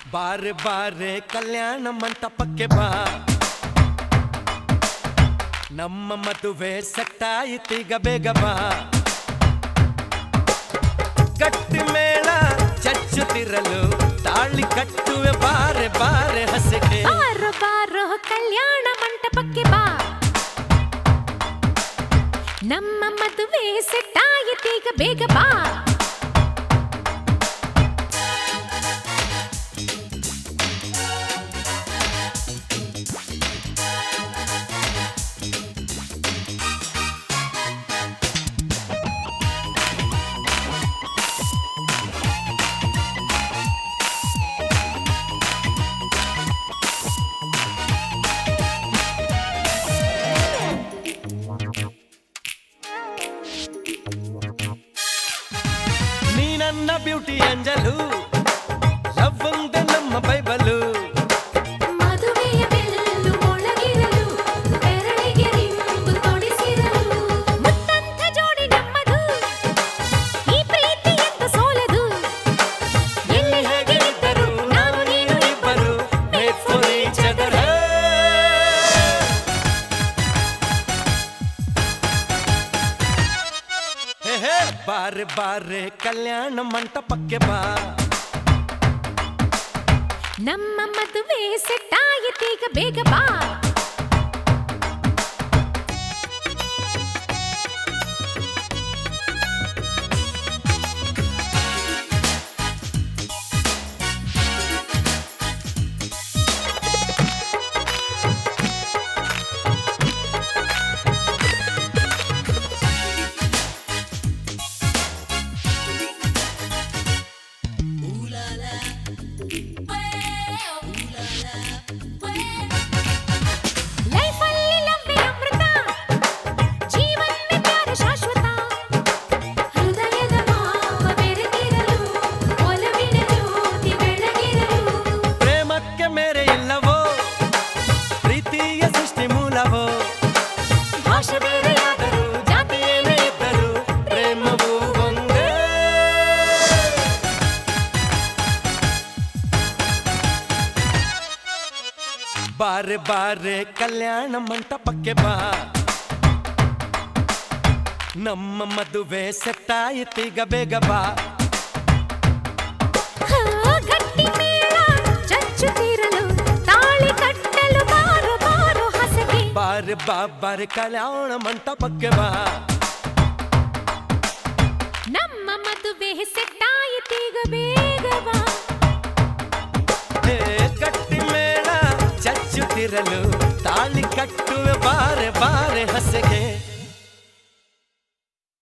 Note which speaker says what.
Speaker 1: ಬಾರೆ ಬಾರೆ ಕಲ್ಯಾಣ ಮಂಟಪಕ್ಕೆ ಬಾ, ನಮ್ಮ ಮದುವೆ ಸೆಟ್ಟಾಯಿತೀಗ ಬೇಗ ಬಾ. ಗಟ್ಟಿ ಮೇಳ ಚಚ್ಚುತ್ತಿರಲು ತಾಳಿ ಕಟ್ಟುವೆ ಬಾರೆ ಬಾರೆ ಹಸೆಗೆ.
Speaker 2: ಬಾರೋ ಬಾರೋ ಕಲ್ಯಾಣ ಮಂಟಪಕ್ಕೆ ಬಾ, ನಮ್ಮ ಮದುವೆ ಸೆಟ್ಟಾಯಿತೀಗ ಬೇಗ ಬಾ.
Speaker 1: ನನ್ನ ಬ್ಯೂಟಿ ಅಂಜಲು ಲವ್ ಒಂದೇ ನಮ್ಮ ಬೈಬಲು.
Speaker 2: ಮದುವೆಯ ಬೆಲ್ಲು ಒಳಗಿರಲು ಬೆರಳಿಗೆ ರಿಂಗು ತೊಡಿಸಿರಲು, ಮುತ್ತಂಥ ಜೋಡಿ ನಮ್ಮದು ಈ ಪ್ರೀತಿ ಎಂತ ಸೋಲದು. ಎಲ್ಲಿ ಹೇಗೆ ಇದ್ದರು ನಾವು ನೀನು ಇಬ್ಬರು
Speaker 1: Made for each other. ಹೇ ಹೇ ಬಾರೆ ಬಾರೆ ಕಲ್ಯಾಣ ಮಂಟಪಕ್ಕೆ ಬಾ,
Speaker 2: ನಮ್ಮ ಮದುವೆ ಸೆಟ್ಟಾಯಿತೀಗ ಬೇಗ ಬಾ.
Speaker 1: ಬಾರೆ ಬಾರೆ ಕಲ್ಯಾಣ ಮಂಟಪಕ್ಕೆ ಬಾ, ನಮ್ಮ ಮದುವೆ ಸೆಟ್ಟಾಯಿತೀಗ ಬೇಗ ಬಾ.
Speaker 2: ಗಟ್ಟಿ ಮೇಳ ಚಚ್ಚುತ್ತಿರಲು ತಾಳಿ ಕಟ್ಟಲು ಬಾರೋ ಬಾರೋ ಹಸೆಗೆ.
Speaker 1: ಬಾರೆ ಬಾರೆ ಕಲ್ಯಾಣ ಮಂಟಪಕ್ಕೆ ಬಾ,
Speaker 2: ನಮ್ಮ ಮದುವೆ ಸೆಟ್ಟಾಯಿತೀಗ ಬೇಗ ಬಾ.
Speaker 1: ಗಟ್ಟಿ ಮೇಳ ಚಚ್ಚುತ್ತಿರಲು ತಾಳಿ ಕಟ್ಟುವೆ ಬಾರೆ ಬಾರೆ ಹಸೆಗೆ.